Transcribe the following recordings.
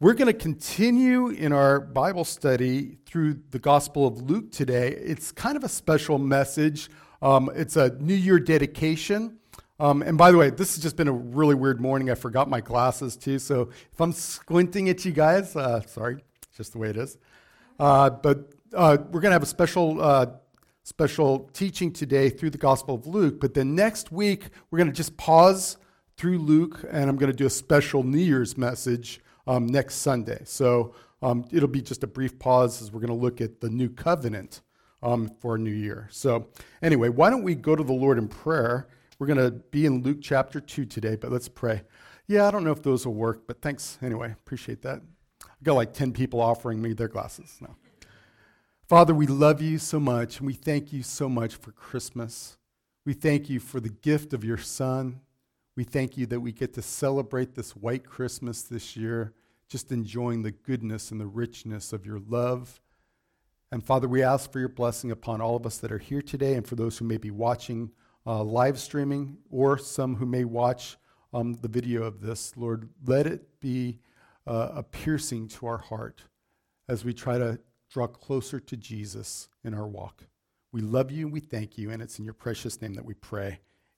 We're going to continue in our Bible study through the Gospel of Luke today. It's kind of a special message. It's a New Year dedication. And by the way, this has just been a really weird morning. I forgot my glasses too, so if I'm squinting at you guys, sorry, it's just the way it is. But we're going to have a special teaching today through the Gospel of Luke. But then next week, we're going to just pause through Luke, and I'm going to do a special New Year's message next Sunday. So it'll be just a brief pause as we're going to look at the new covenant for a new year. So anyway, why don't we go to the Lord in prayer? We're going to be in Luke chapter 2 today, but let's pray. Yeah, I don't know if those will work, but thanks anyway. Appreciate that. I've got like 10 people offering me their glasses now. Father, we love you so much, and we thank you so much for Christmas. We thank you for the gift of your Son. We thank you that we get to celebrate this white Christmas this year, just enjoying the goodness and the richness of your love. And Father, we ask for your blessing upon all of us that are here today, and for those who may be watching live streaming, or some who may watch the video of this. Lord, let it be a piercing to our heart as we try to draw closer to Jesus in our walk. We love you and we thank you, and it's in your precious name that we pray.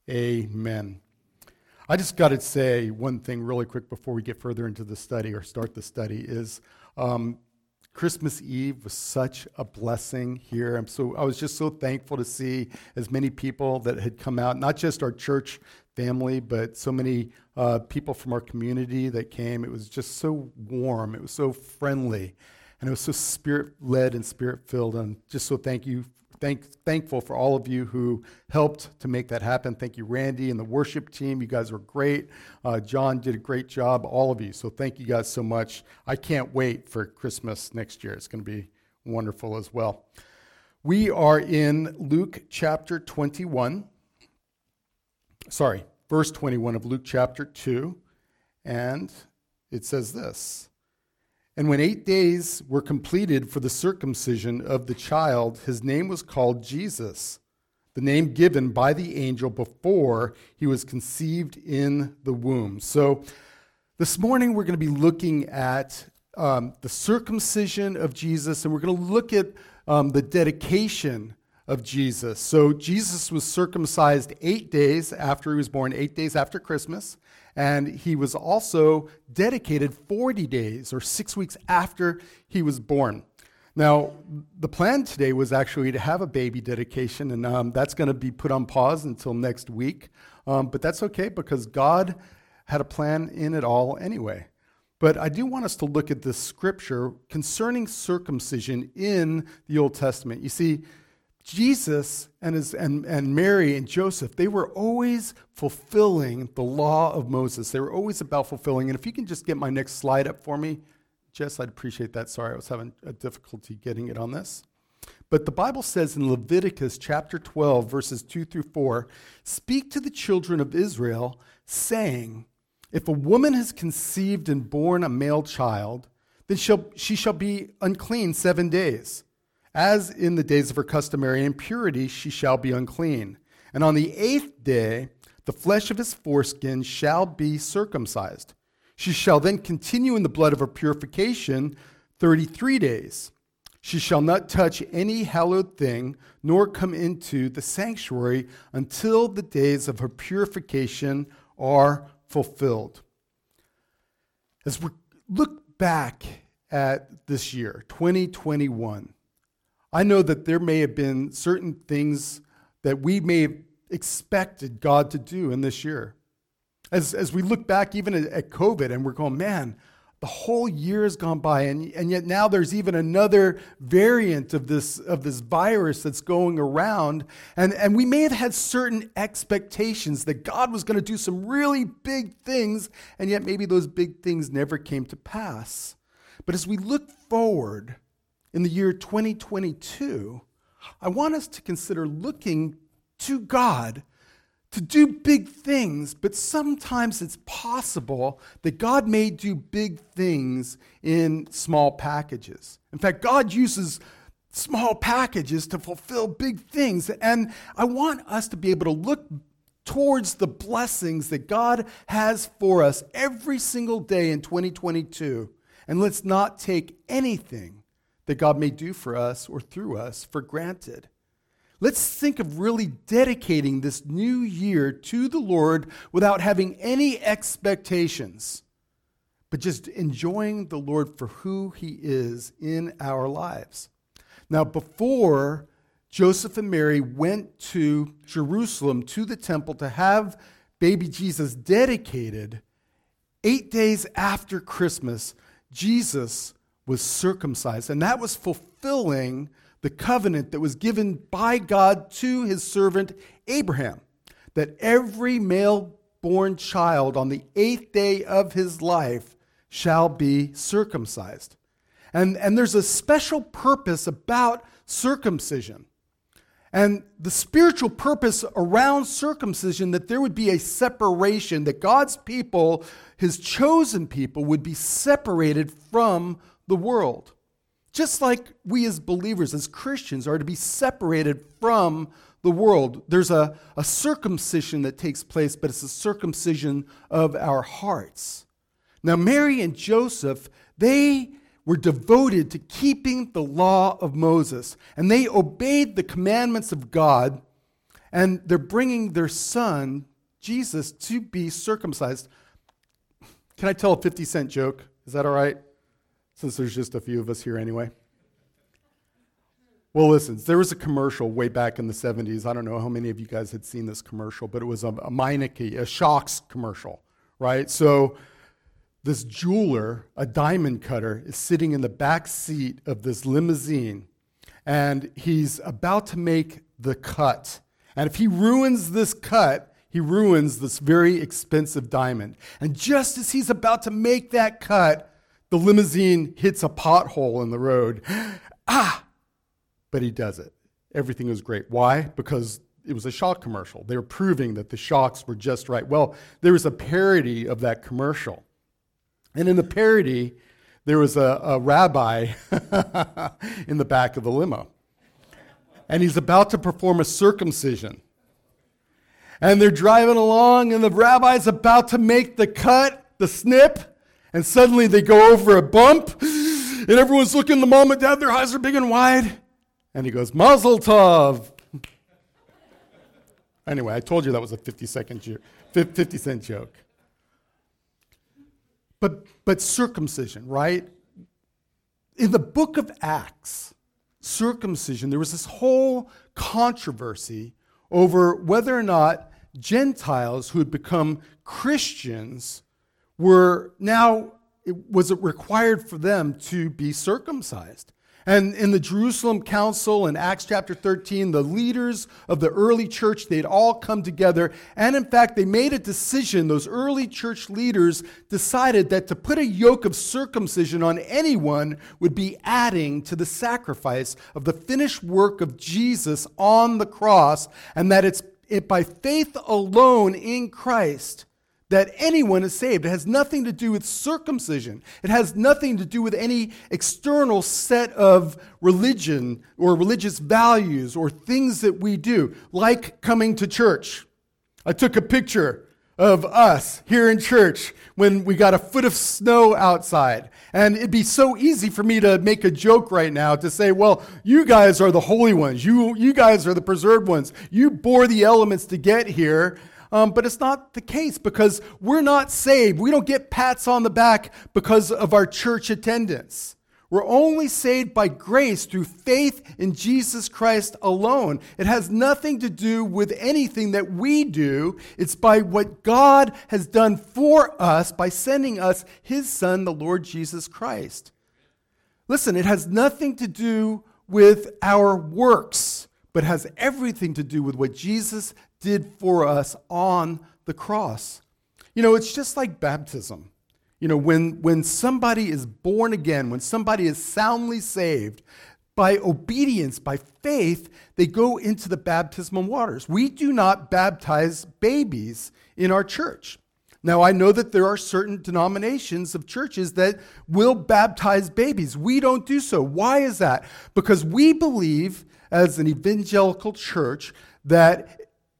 Amen. I just got to say one thing really quick before we get further into the study or start the study is Christmas Eve was such a blessing here. I was just so thankful to see as many people that had come out, not just our church family, but so many people from our community that came. It was just so warm. It was so friendly, and it was so spirit-led and spirit-filled. And just so thankful for all of you who helped to make that happen. Thank you, Randy and the worship team. You guys were great. John did a great job, all of you. So thank you guys so much. I can't wait for Christmas next year. It's going to be wonderful as well. We are in Luke chapter 21. Verse 21 of Luke chapter 2. And it says this. And when 8 days were completed for the circumcision of the child, his name was called Jesus, the name given by the angel before he was conceived in the womb. So this morning we're going to be looking at the circumcision of Jesus, and we're going to look at the dedication of Jesus. So Jesus was circumcised 8 days after he was born, 8 days after Christmas. And he was also dedicated 40 days or 6 weeks after he was born. Now, the plan today was actually to have a baby dedication, and that's going to be put on pause until next week. But that's okay because God had a plan in it all anyway. But I do want us to look at this scripture concerning circumcision in the Old Testament. You see, Jesus and Mary and Joseph, they were always fulfilling the law of Moses. They were always about fulfilling. And if you can just get my next slide up for me, Jess, I'd appreciate that. Sorry, I was having a difficulty getting it on this. But the Bible says in Leviticus chapter 12, verses 2 through 4, "Speak to the children of Israel, saying, if a woman has conceived and borne a male child, then she shall be unclean 7 days. As in the days of her customary impurity, she shall be unclean. And on the 8th day, the flesh of his foreskin shall be circumcised. She shall then continue in the blood of her purification 33 days. She shall not touch any hallowed thing, nor come into the sanctuary until the days of her purification are fulfilled." As we look back at this year, 2021, I know that there may have been certain things that we may have expected God to do in this year. As we look back even at COVID and we're going, man, the whole year has gone by, and yet now there's even another variant of this virus that's going around. And we may have had certain expectations that God was going to do some really big things, and yet maybe those big things never came to pass. But as we look forward, in the year 2022, I want us to consider looking to God to do big things, but sometimes it's possible that God may do big things in small packages. In fact, God uses small packages to fulfill big things, and I want us to be able to look towards the blessings that God has for us every single day in 2022 And let's not take anything that God may do for us or through us for granted. Let's think of really dedicating this new year to the Lord without having any expectations, but just enjoying the Lord for who he is in our lives. Now, before Joseph and Mary went to Jerusalem, to the temple, to have baby Jesus dedicated, 8 days after Christmas, Jesus was circumcised. And that was fulfilling the covenant that was given by God to his servant Abraham, that every male-born child on the 8th day of his life shall be circumcised. And there's a special purpose about circumcision. And the spiritual purpose around circumcision, that there would be a separation, that God's people, his chosen people, would be separated from the world. Just like we as believers, as Christians, are to be separated from the world. There's a circumcision that takes place, but it's a circumcision of our hearts. Now, Mary and Joseph, they were devoted to keeping the law of Moses, and they obeyed the commandments of God, and they're bringing their son, Jesus, to be circumcised. Can I tell a 50-cent joke? Is that all right? Since there's just a few of us here anyway. Well, listen, there was a commercial way back in the 70s. I don't know how many of you guys had seen this commercial, but it was a Meineke, a Shocks commercial, right? So this jeweler, a diamond cutter, is sitting in the back seat of this limousine, and he's about to make the cut. And if he ruins this cut, he ruins this very expensive diamond. And just as he's about to make that cut, the limousine hits a pothole in the road. But he does it. Everything was great. Why? Because it was a shock commercial. They were proving that the shocks were just right. Well, there was a parody of that commercial. And in the parody, there was a rabbi in the back of the limo. And he's about to perform a circumcision. And they're driving along, and the rabbi's about to make the cut, the snip, and suddenly they go over a bump, and everyone's looking, the mom and dad, their eyes are big and wide. And he goes, Mazel Tov. Anyway, I told you that was a 50-cent joke. But circumcision, right? In the book of Acts, circumcision, there was this whole controversy over whether or not Gentiles who had become Christians was it required for them to be circumcised? And in the Jerusalem Council in Acts chapter 13, the leaders of the early church, they'd all come together. And in fact, they made a decision. Those early church leaders decided that to put a yoke of circumcision on anyone would be adding to the sacrifice of the finished work of Jesus on the cross, and that it's by faith alone in Christ that anyone is saved. It has nothing to do with circumcision. It has nothing to do with any external set of religion or religious values or things that we do, like coming to church. I took a picture of us here in church when we got a foot of snow outside. And it'd be so easy for me to make a joke right now to say, well, you guys are the holy ones. You guys are the preserved ones. You bore the elements to get here. But it's not the case, because we're not saved. We don't get pats on the back because of our church attendance. We're only saved by grace through faith in Jesus Christ alone. It has nothing to do with anything that we do. It's by what God has done for us by sending us his Son, the Lord Jesus Christ. Listen, it has nothing to do with our works, but has everything to do with what Jesus did for us on the cross. You know, it's just like baptism. You know, when somebody is born again, when somebody is soundly saved, by obedience, by faith, they go into the baptismal waters. We do not baptize babies in our church. Now, I know that there are certain denominations of churches that will baptize babies. We don't do so. Why is that? Because we believe, as an evangelical church, that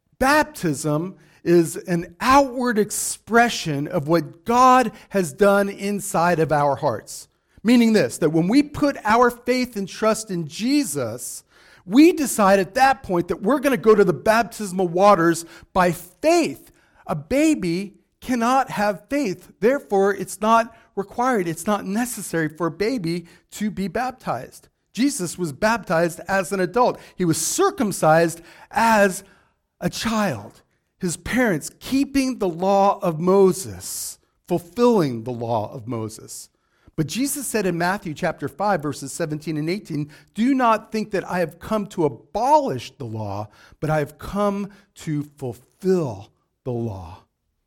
baptism is an outward expression of what God has done inside of our hearts. Meaning this, that when we put our faith and trust in Jesus, we decide at that point that we're going to go to the baptismal waters by faith. A baby cannot have faith. Therefore, it's not required. It's not necessary for a baby to be baptized. Jesus was baptized as an adult. He was circumcised as a child. His parents keeping the law of Moses, fulfilling the law of Moses. But Jesus said in Matthew chapter 5, verses 17 and 18, "Do not think that I have come to abolish the law, but I have come to fulfill the law."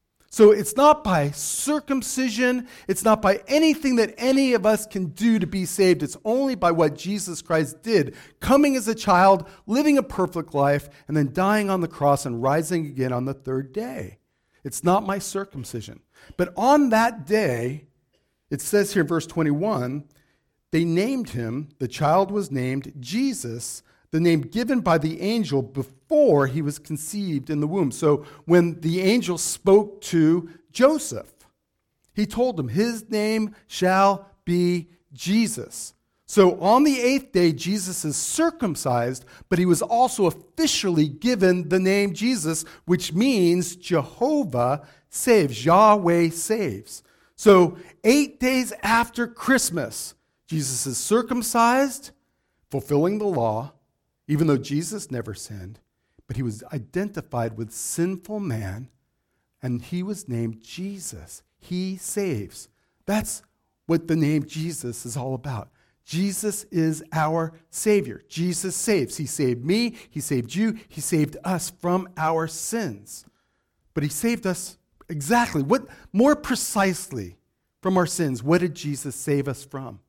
So it's not by circumcision, it's not by anything that any of us can do to be saved. It's only by what Jesus Christ did, coming as a child, living a perfect life, and then dying on the cross and rising again on the third day. It's not my circumcision. But on that day, it says here in verse 21, they named him, the child was named Jesus, the name given by the angel before he was conceived in the womb. So when the angel spoke to Joseph, he told him, his name shall be Jesus. So on the 8th day, Jesus is circumcised, but he was also officially given the name Jesus, which means Jehovah saves, Yahweh saves. So 8 days after Christmas, Jesus is circumcised, fulfilling the law, even though Jesus never sinned, but he was identified with sinful man, and he was named Jesus. He saves. That's what the name Jesus is all about. Jesus is our Savior. Jesus saves. He saved me. He saved you. He saved us from our sins. But he saved us exactly, more precisely from our sins. What did Jesus save us from?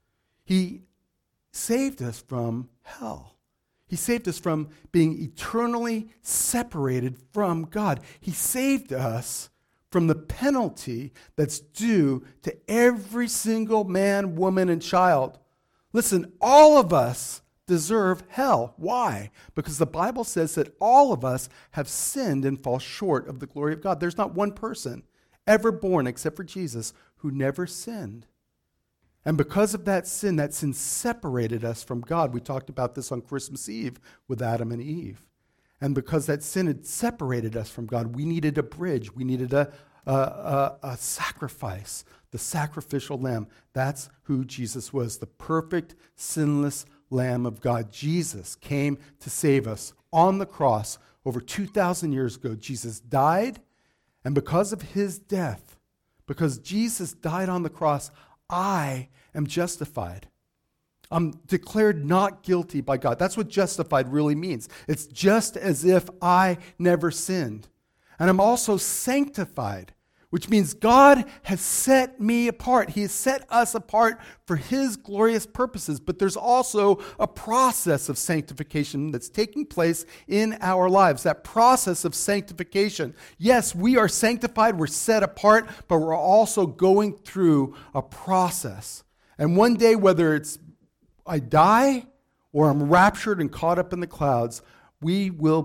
He saved us from hell. He saved us from being eternally separated from God. He saved us from the penalty that's due to every single man, woman, and child. Listen, all of us deserve hell. Why? Because the Bible says that all of us have sinned and fall short of the glory of God. There's not one person ever born except for Jesus who never sinned. And because of that sin separated us from God. We talked about this on Christmas Eve with Adam and Eve. And because that sin had separated us from God, we needed a bridge. We needed a sacrifice, the sacrificial lamb. That's who Jesus was, the perfect, sinless Lamb of God. Jesus came to save us on the cross over 2,000 years ago. Jesus died, and because of his death, because Jesus died on the cross, I am justified. I'm declared not guilty by God. That's what justified really means. It's just as if I never sinned. And I'm also sanctified, which means God has set me apart. He has set us apart for his glorious purposes. But there's also a process of sanctification that's taking place in our lives. That process of sanctification. Yes, we are sanctified, we're set apart, but we're also going through a process. And one day, whether it's I die or I'm raptured and caught up in the clouds, I will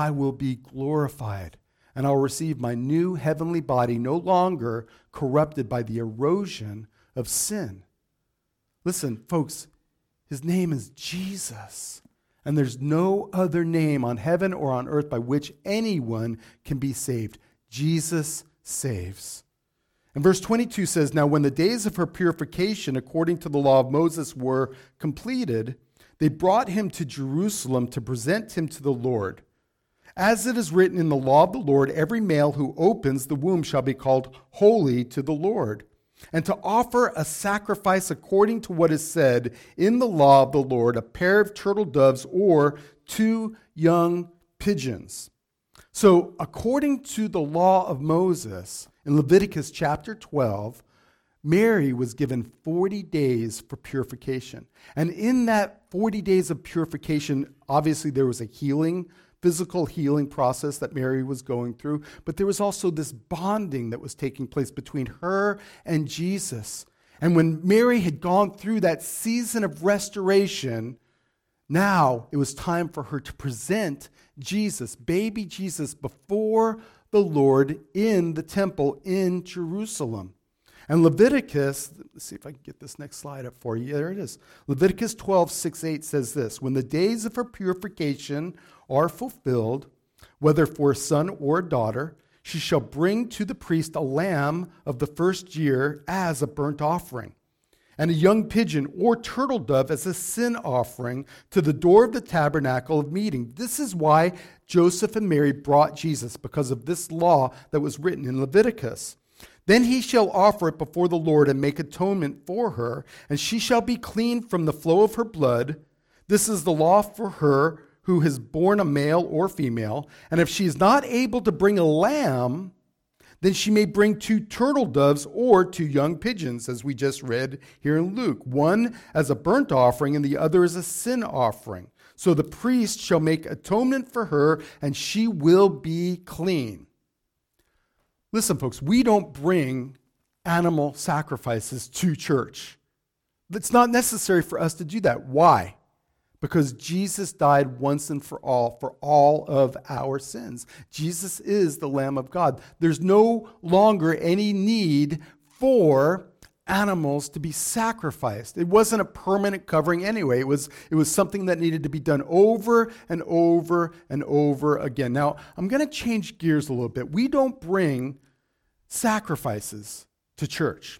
be glorified. And I'll receive my new heavenly body, no longer corrupted by the erosion of sin. Listen, folks, his name is Jesus. And there's no other name on heaven or on earth by which anyone can be saved. Jesus saves. And verse 22 says, "Now when the days of her purification according to the law of Moses were completed, they brought him to Jerusalem to present him to the Lord. As it is written in the law of the Lord, every male who opens the womb shall be called holy to the Lord. And to offer a sacrifice according to what is said in the law of the Lord, a pair of turtle doves or 2 young pigeons." So according to the law of Moses, in Leviticus chapter 12, Mary was given 40 days for purification. And in that 40 days of purification, obviously there was a physical healing process that Mary was going through, but there was also this bonding that was taking place between her and Jesus. And when Mary had gone through that season of restoration, now it was time for her to present Jesus, baby Jesus, before the Lord in the temple in Jerusalem. And Leviticus, let's see if I can get this next slide up for you. There it is. Leviticus 12:6-8 says this: when the days of her purification are fulfilled, whether for a son or a daughter, she shall bring to the priest a lamb of the first year as a burnt offering, and a young pigeon or turtle dove as a sin offering to the door of the tabernacle of meeting. This is why Joseph and Mary brought Jesus, because of this law that was written in Leviticus. Then he shall offer it before the Lord and make atonement for her, and she shall be clean from the flow of her blood. This is the law for her who has borne a male or female. And if she is not able to bring a lamb, then she may bring 2 turtle doves or 2 young pigeons, as we just read here in Luke, one as a burnt offering and the other as a sin offering. So the priest shall make atonement for her, and she will be clean. Listen, folks, we don't bring animal sacrifices to church. It's not necessary for us to do that. Why? Because Jesus died once and for all of our sins. Jesus is the Lamb of God. There's no longer any need for animals to be sacrificed. It wasn't a permanent covering anyway. It was something that needed to be done over and over and over again. Now, I'm going to change gears a little bit. We don't bring sacrifices to church,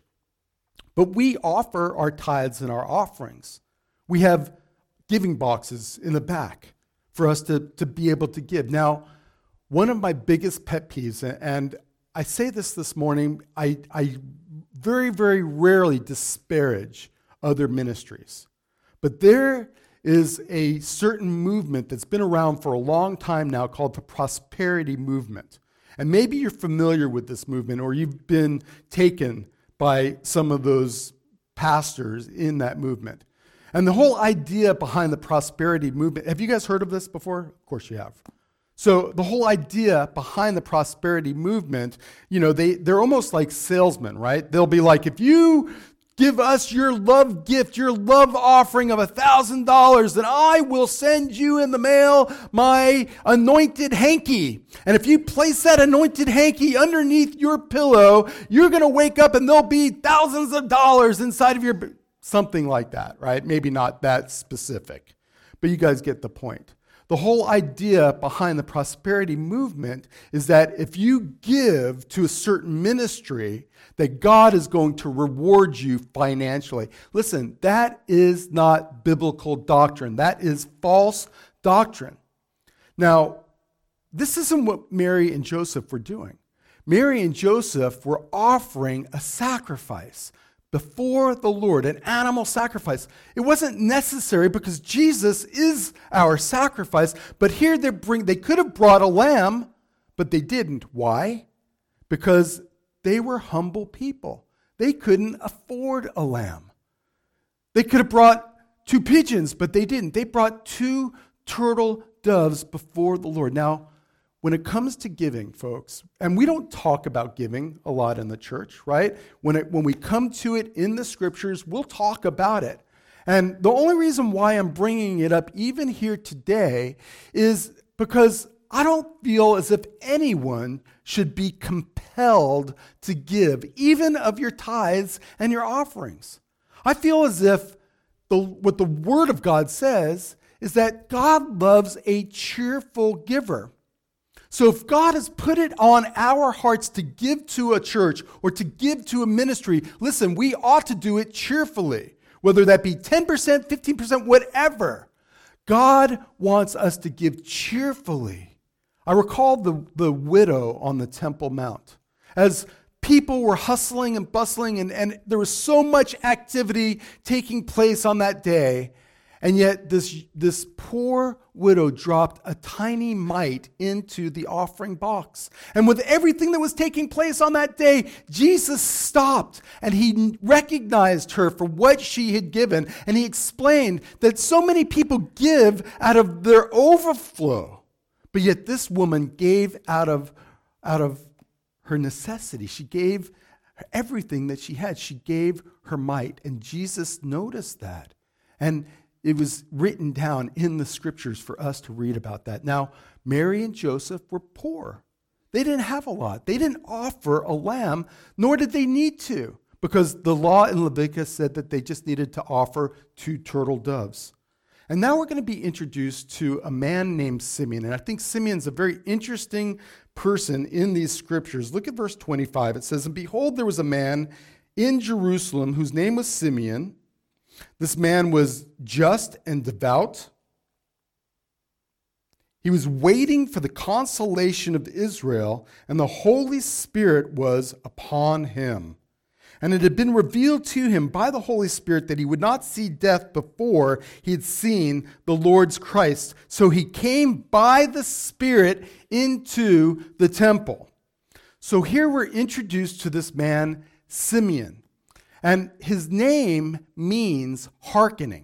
but we offer our tithes and our offerings. We have giving boxes in the back for us to be able to give. Now, one of my biggest pet peeves, and I say this morning, I very, very rarely disparage other ministries, but there is a certain movement that's been around for a long time now called the prosperity movement. And maybe you're familiar with this movement, or you've been taken by some of those pastors in that movement. And the whole idea behind the prosperity movement, have you guys heard of this before? Of course you have. So the whole idea behind the prosperity movement, they're almost like salesmen, right? They'll be like, if you give us your love gift, your love offering of $1,000, then I will send you in the mail my anointed hanky. And if you place that anointed hanky underneath your pillow, you're going to wake up and there'll be thousands of dollars inside of your... Something like that, right? Maybe not that specific, but you guys get the point. The whole idea behind the prosperity movement is that if you give to a certain ministry, that God is going to reward you financially. Listen, that is not biblical doctrine. That is false doctrine. Now, this isn't what Mary and Joseph were doing. Mary and Joseph were offering a sacrifice before the Lord, an animal sacrifice. It wasn't necessary because Jesus is our sacrifice, but here they could have brought a lamb, but they didn't. Why? Because they were humble people. They couldn't afford a lamb. They could have brought 2 pigeons, but they didn't. They brought 2 turtle doves before the Lord. Now, when it comes to giving, folks, and we don't talk about giving a lot in the church, right? When we come to it in the scriptures, we'll talk about it. And the only reason why I'm bringing it up even here today is because I don't feel as if anyone should be compelled to give, even of your tithes and your offerings. I feel as if what the Word of God says is that God loves a cheerful giver. So if God has put it on our hearts to give to a church or to give to a ministry, listen, we ought to do it cheerfully, whether that be 10%, 15%, whatever. God wants us to give cheerfully. I recall the widow on the Temple Mount. As people were hustling and bustling and there was so much activity taking place on that day, and yet this poor widow dropped a tiny mite into the offering box. And with everything that was taking place on that day, Jesus stopped and he recognized her for what she had given. And he explained that so many people give out of their overflow, but yet this woman gave out of her necessity. She gave everything that she had. She gave her mite. And Jesus noticed that. And it was written down in the scriptures for us to read about that. Now, Mary and Joseph were poor. They didn't have a lot. They didn't offer a lamb, nor did they need to. because the law in Leviticus said that they just needed to offer 2 turtle doves. And now we're going to be introduced to a man named Simeon. And I think Simeon's a very interesting person in these scriptures. Look at verse 25. It says, "And behold, there was a man in Jerusalem whose name was Simeon. This man was just and devout. He was waiting for the consolation of Israel, and the Holy Spirit was upon him. And it had been revealed to him by the Holy Spirit that he would not see death before he had seen the Lord's Christ. So he came by the Spirit into the temple." So here we're introduced to this man, Simeon. And his name means hearkening,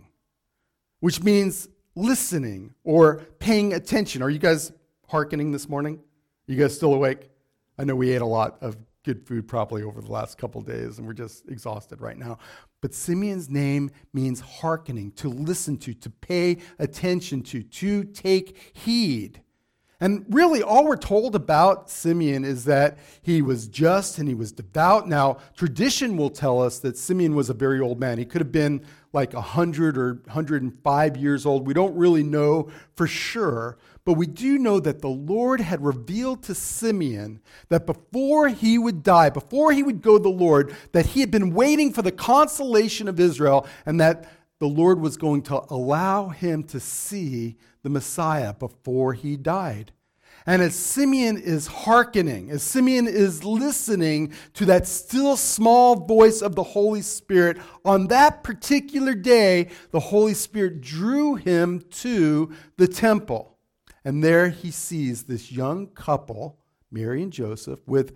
which means listening or paying attention. Are you guys hearkening this morning? Are you guys still awake? I know we ate a lot of good food probably over the last couple of days, and we're just exhausted right now. But Simeon's name means hearkening, to listen to pay attention to take heed. And really, all we're told about Simeon is that he was just and he was devout. Now, tradition will tell us that Simeon was a very old man. He could have been like 100 or 105 years old. We don't really know for sure, but we do know that the Lord had revealed to Simeon that before he would die, before he would go to the Lord, that he had been waiting for the consolation of Israel, and that the Lord was going to allow him to see the Messiah before he died. And as Simeon is hearkening, as Simeon is listening to that still small voice of the Holy Spirit, on that particular day, the Holy Spirit drew him to the temple. And there he sees this young couple, Mary and Joseph, with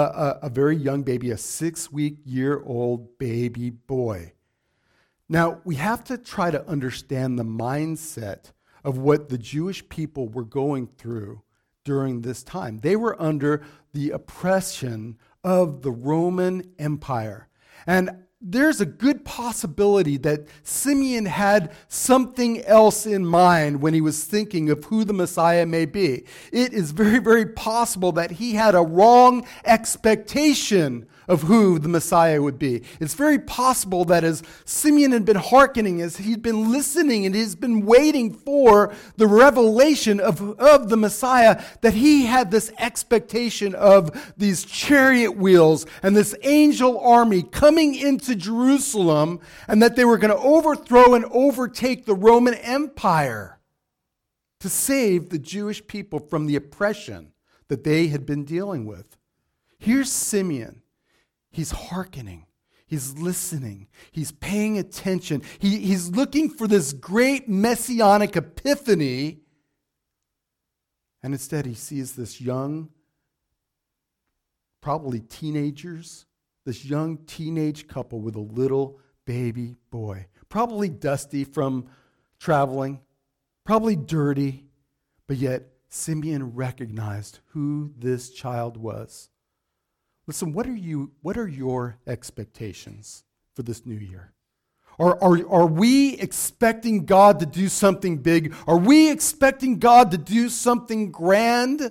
a very young baby, a 6-week-old baby boy. Now, we have to try to understand the mindset of what the Jewish people were going through during this time. They were under the oppression of the Roman Empire. And there's a good possibility that Simeon had something else in mind when he was thinking of who the Messiah may be. It is very, very possible that he had a wrong expectation of who the Messiah would be. It's very possible that as Simeon had been hearkening, as he'd been listening and he's been waiting for the revelation of the Messiah, that he had this expectation of these chariot wheels and this angel army coming into Jerusalem, and that they were going to overthrow and overtake the Roman Empire to save the Jewish people from the oppression that they had been dealing with. Here's Simeon. He's hearkening. He's listening. He's paying attention. He's looking for this great messianic epiphany. And instead he sees this young, probably teenagers, this young teenage couple with a little baby boy. Probably dusty from traveling. Probably dirty. But yet Simeon recognized who this child was. Listen, what are your expectations for this new year? Are we expecting God to do something big? Are we expecting God to do something grand?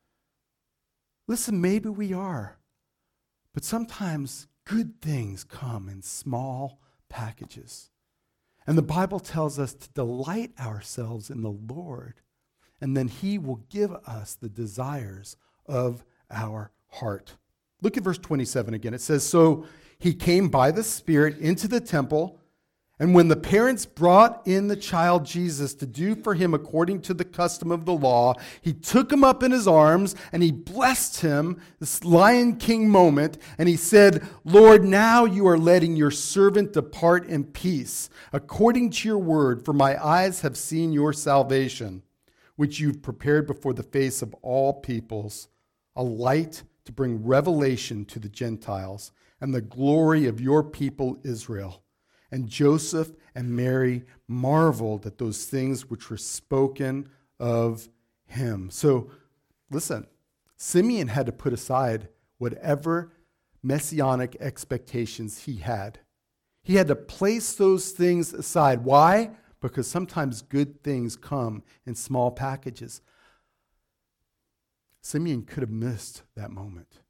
Listen, maybe we are. But sometimes good things come in small packages. And the Bible tells us to delight ourselves in the Lord, and then He will give us the desires of our heart. Look at verse 27 again. It says, "So he came by the Spirit into the temple, and when the parents brought in the child Jesus to do for him according to the custom of the law, he took him up in his arms, and he blessed him," this Lion King moment, and he said, "Lord, now you are letting your servant depart in peace, according to your word, for my eyes have seen your salvation, which you've prepared before the face of all peoples, a light to bring revelation to the Gentiles and the glory of your people Israel." And Joseph and Mary marveled at those things which were spoken of him. So, listen, Simeon had to put aside whatever messianic expectations he had. He had to place those things aside. Why? Because sometimes good things come in small packages. Simeon could have missed that moment.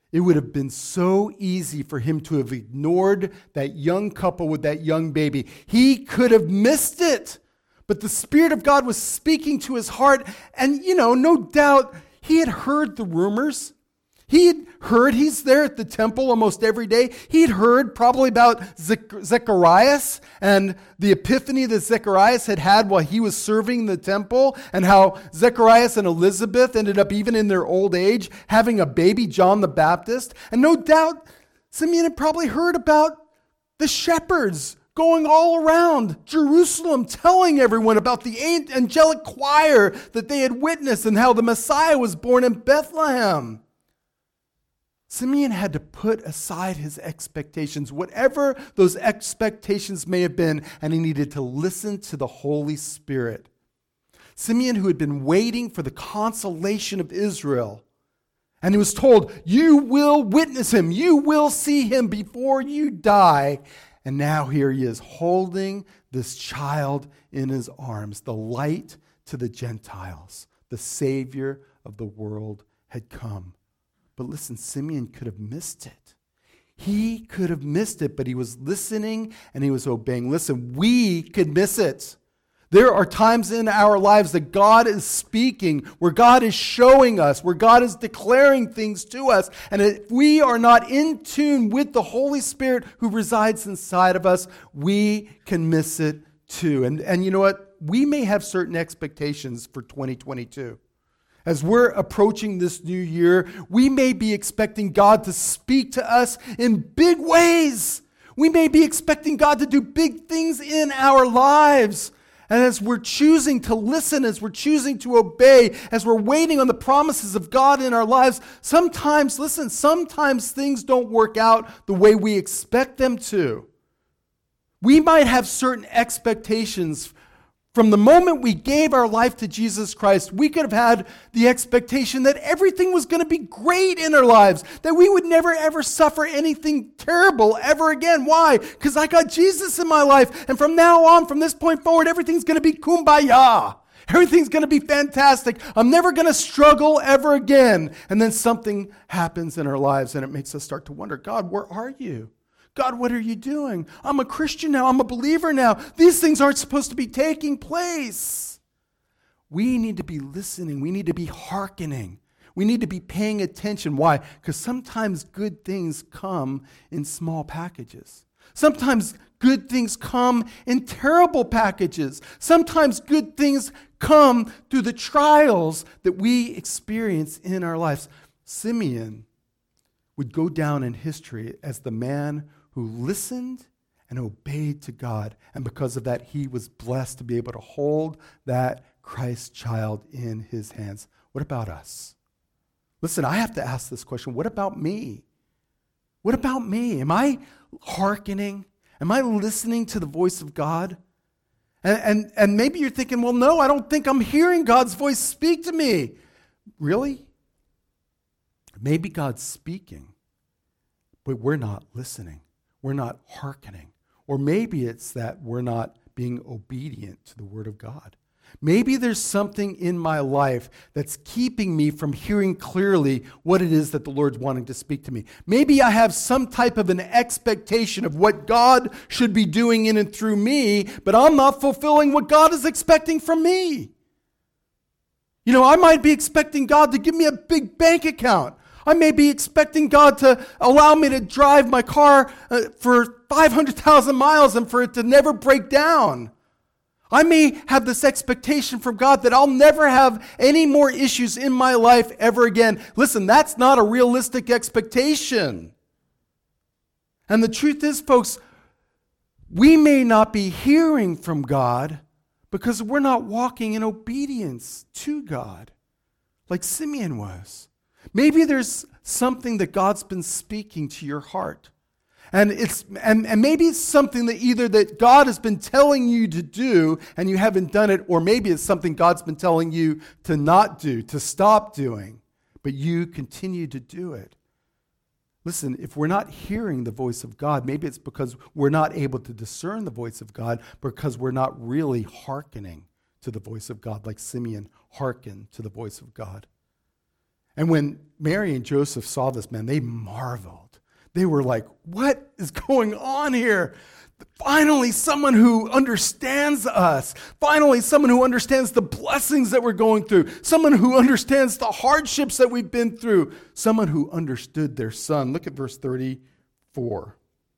It would have been so easy for him to have ignored that young couple with that young baby. He could have missed it. But the Spirit of God was speaking to his heart. And, no doubt he had heard the rumors. He had heard, he's there at the temple almost every day. He'd heard probably about Zacharias and the epiphany that Zacharias had had while he was serving the temple, and how Zacharias and Elizabeth ended up, even in their old age, having a baby, John the Baptist. And no doubt Simeon had probably heard about the shepherds going all around Jerusalem, telling everyone about the angelic choir that they had witnessed and how the Messiah was born in Bethlehem. Simeon had to put aside his expectations, whatever those expectations may have been, and he needed to listen to the Holy Spirit. Simeon, who had been waiting for the consolation of Israel, and he was told, you will witness him, you will see him before you die. And now here he is holding this child in his arms. The light to the Gentiles, the Savior of the world had come. But listen, Simeon could have missed it. He could have missed it, but he was listening and he was obeying. Listen, we could miss it. There are times in our lives that God is speaking, where God is showing us, where God is declaring things to us. And if we are not in tune with the Holy Spirit who resides inside of us, we can miss it too. And you know what? We may have certain expectations for 2022. As we're approaching this new year, we may be expecting God to speak to us in big ways. We may be expecting God to do big things in our lives. And as we're choosing to listen, as we're choosing to obey, as we're waiting on the promises of God in our lives, sometimes things don't work out the way we expect them to. We might have certain expectations. From the moment we gave our life to Jesus Christ, we could have had the expectation that everything was going to be great in our lives, that we would never ever suffer anything terrible ever again. Why? Because I got Jesus in my life, and from now on, from this point forward, everything's going to be kumbaya. Everything's going to be fantastic. I'm never going to struggle ever again. And then something happens in our lives, and it makes us start to wonder, God, where are you? God, what are you doing? I'm a Christian now. I'm a believer now. These things aren't supposed to be taking place. We need to be listening. We need to be hearkening. We need to be paying attention. Why? Because sometimes good things come in small packages. Sometimes good things come in terrible packages. Sometimes good things come through the trials that we experience in our lives. Simeon would go down in history as the man who listened and obeyed to God. And because of that, he was blessed to be able to hold that Christ child in his hands. What about us? Listen, I have to ask this question. What about me? What about me? Am I hearkening? Am I listening to the voice of God? And maybe you're thinking, well, no, I don't think I'm hearing God's voice speak to me. Really? Maybe God's speaking, but we're not listening. We're not hearkening. Or maybe it's that we're not being obedient to the Word of God. Maybe there's something in my life that's keeping me from hearing clearly what it is that the Lord's wanting to speak to me. Maybe I have some type of an expectation of what God should be doing in and through me, but I'm not fulfilling what God is expecting from me. I might be expecting God to give me a big bank account. I may be expecting God to allow me to drive my car for 500,000 miles and for it to never break down. I may have this expectation from God that I'll never have any more issues in my life ever again. Listen, that's not a realistic expectation. And the truth is, folks, we may not be hearing from God because we're not walking in obedience to God like Simeon was. Maybe there's something that God's been speaking to your heart. And maybe it's something that either that God has been telling you to do and you haven't done it, or maybe it's something God's been telling you to not do, to stop doing, but you continue to do it. Listen, if we're not hearing the voice of God, maybe it's because we're not able to discern the voice of God, because we're not really hearkening to the voice of God like Simeon hearkened to the voice of God. And when Mary and Joseph saw this, man, they marveled. They were like, what is going on here? Finally, someone who understands us. Finally, someone who understands the blessings that we're going through. Someone who understands the hardships that we've been through. Someone who understood their son. Look at verse 34.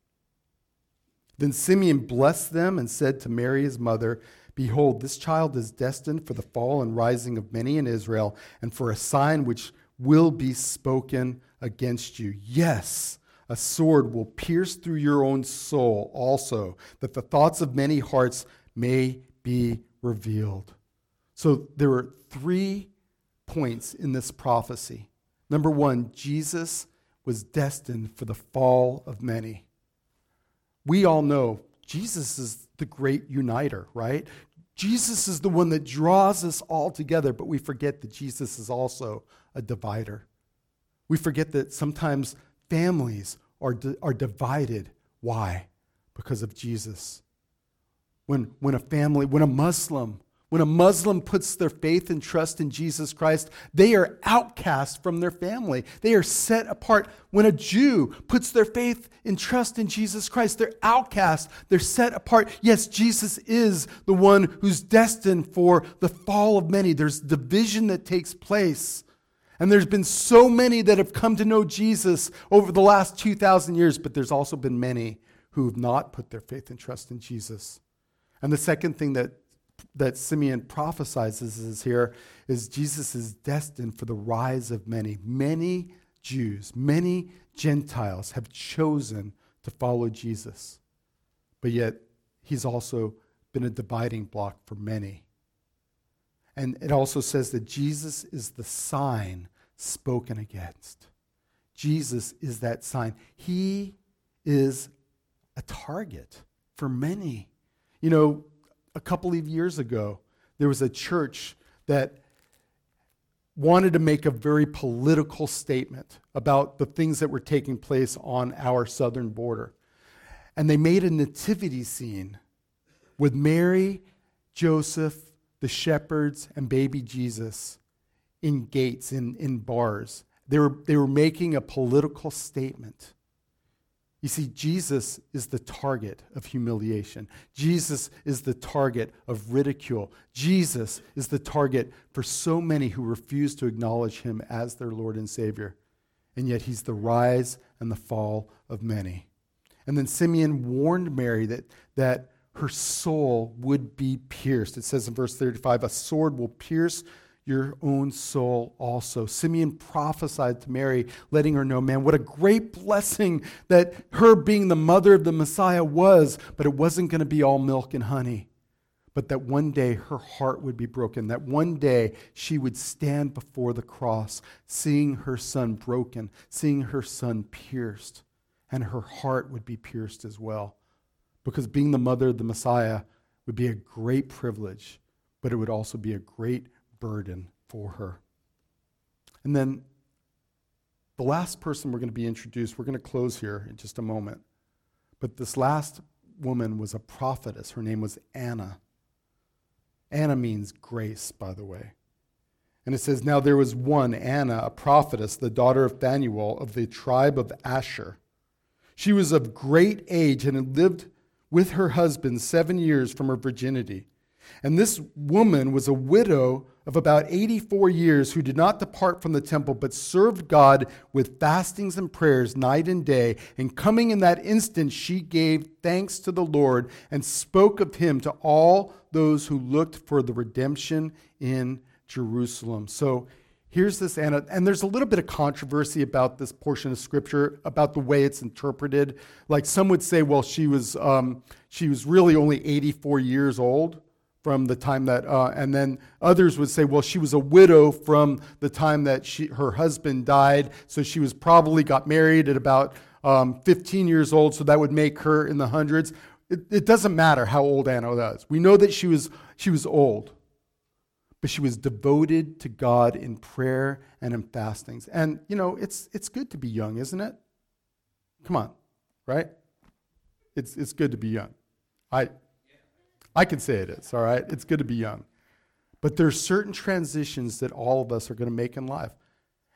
Then Simeon blessed them and said to Mary, his mother, behold, this child is destined for the fall and rising of many in Israel, and for a sign which will be spoken against you. Yes, a sword will pierce through your own soul also, that the thoughts of many hearts may be revealed. So there were 3 points in this prophecy. Number 1, Jesus was destined for the fall of many. We all know Jesus is the great uniter, right? Jesus is the one that draws us all together, but we forget that Jesus is also a divider. We forget that sometimes families are divided. Why? Because of Jesus. When a Muslim puts their faith and trust in Jesus Christ, they are outcast from their family. They are set apart. When a Jew puts their faith and trust in Jesus Christ, they're outcast. They're set apart. Yes, Jesus is the one who's destined for the fall of many. There's division that takes place. And there's been so many that have come to know Jesus over the last 2,000 years, but there's also been many who have not put their faith and trust in Jesus. And the second thing that Simeon prophesies is here is Jesus is destined for the rise of many. Many Jews, many Gentiles have chosen to follow Jesus. But yet, he's also been a dividing block for many. And it also says that Jesus is the sign spoken against. Jesus is that sign. He is a target for many. You know, a couple of years ago, there was a church that wanted to make a very political statement about the things that were taking place on our southern border. And they made a nativity scene with Mary, Joseph, the shepherds, and baby Jesus in gates, in bars. They were making a political statement. You see, Jesus is the target of humiliation. Jesus is the target of ridicule. Jesus is the target for so many who refuse to acknowledge him as their Lord and Savior. And yet he's the rise and the fall of many. And then Simeon warned Mary that her soul would be pierced. It says in verse 35, a sword will pierce your own soul also. Simeon prophesied to Mary, letting her know, man, what a great blessing that her being the mother of the Messiah was, but it wasn't going to be all milk and honey. But that one day her heart would be broken, that one day she would stand before the cross, seeing her son broken, seeing her son pierced, and her heart would be pierced as well. Because being the mother of the Messiah would be a great privilege, but it would also be a great burden for her. And then the last person we're going to be introduced, we're going to close here in just a moment. But this last woman was a prophetess. Her name was Anna. Anna means grace, by the way. And it says, now there was one, Anna, a prophetess, the daughter of Phanuel of the tribe of Asher. She was of great age and had lived with her husband 7 years from her virginity. And this woman was a widow of about 84 years who did not depart from the temple, but served God with fastings and prayers night and day. And coming in that instant, she gave thanks to the Lord and spoke of him to all those who looked for the redemption in Jerusalem. So here's this Anna, and there's a little bit of controversy about this portion of Scripture, about the way it's interpreted. Like some would say, well, she was really only 84 years old from the time that, and then others would say, well, she was a widow from the time that her husband died, so she was probably got married at about 15 years old, so that would make her in the hundreds. It doesn't matter how old Anna was. We know that she was old, but she was devoted to God in prayer and in fastings. And, you know, it's good to be young, isn't it? Come on, right? It's good to be young. I can say it is, all right? It's good to be young. But there's certain transitions that all of us are going to make in life.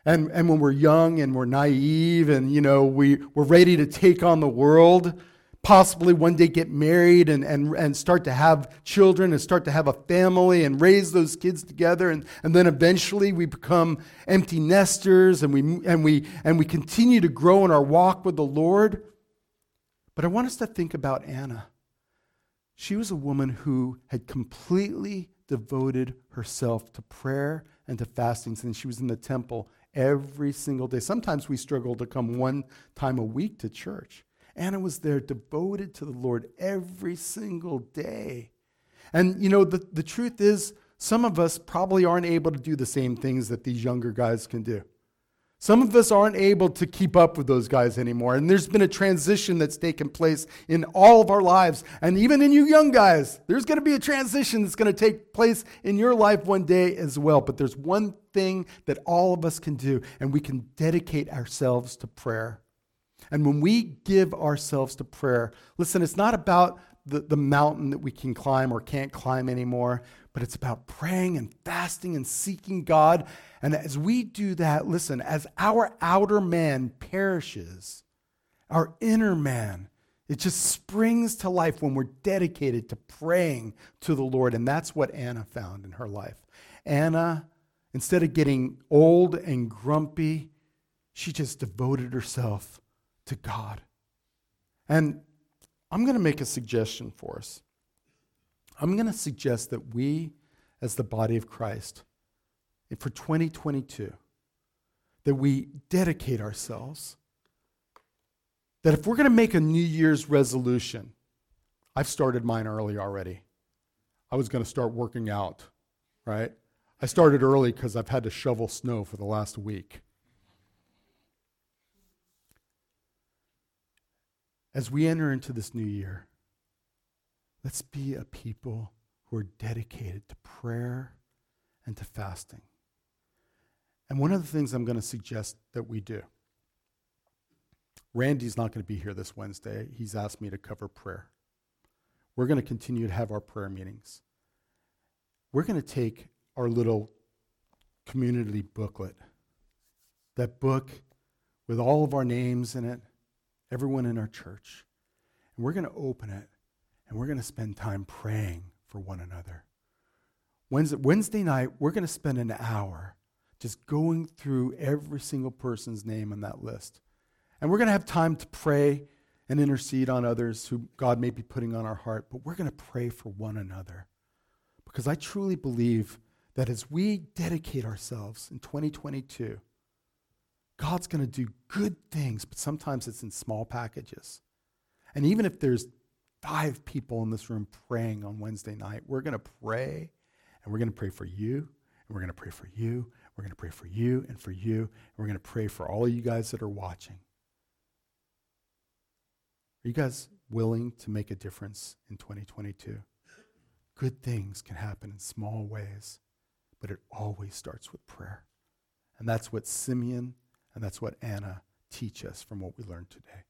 And when we're young and we're naive and, we're ready to take on the world, possibly one day get married and start to have children and start to have a family and raise those kids together. And then eventually we become empty nesters and we continue to grow in our walk with the Lord. But I want us to think about Anna. She was a woman who had completely devoted herself to prayer and to fasting. And she was in the temple every single day. Sometimes we struggle to come one time a week to church. Anna was there devoted to the Lord every single day. And the truth is, some of us probably aren't able to do the same things that these younger guys can do. Some of us aren't able to keep up with those guys anymore. And there's been a transition that's taken place in all of our lives. And even in you young guys, there's going to be a transition that's going to take place in your life one day as well. But there's one thing that all of us can do, and we can dedicate ourselves to prayer. And when we give ourselves to prayer, listen, it's not about the mountain that we can climb or can't climb anymore, but it's about praying and fasting and seeking God. And as we do that, listen, as our outer man perishes, our inner man, it just springs to life when we're dedicated to praying to the Lord. And that's what Anna found in her life. Anna, instead of getting old and grumpy, she just devoted herself to God. And I'm going to make a suggestion for us. I'm going to suggest that we, as the body of Christ, for 2022, that we dedicate ourselves, that if we're going to make a New Year's resolution, I've started mine early already. I was going to start working out, right? I started early because I've had to shovel snow for the last week. As we enter into this new year, let's be a people who are dedicated to prayer and to fasting. And one of the things I'm going to suggest that we do, Randy's not going to be here this Wednesday. He's asked me to cover prayer. We're going to continue to have our prayer meetings. We're going to take our little community booklet, that book with all of our names in it, everyone in our church. And we're going to open it, and we're going to spend time praying for one another. Wednesday night, we're going to spend an hour just going through every single person's name on that list. And we're going to have time to pray and intercede on others who God may be putting on our heart, but we're going to pray for one another. Because I truly believe that as we dedicate ourselves in 2022, God's going to do good things, but sometimes it's in small packages. And even if there's 5 people in this room praying on Wednesday night, we're going to pray, and we're going to pray for you, and we're going to pray for you, we're going to pray for you and for you, and we're going to pray for all of you guys that are watching. Are you guys willing to make a difference in 2022? Good things can happen in small ways, but it always starts with prayer. And that's what Simeon and that's what Anna teach us from what we learned today.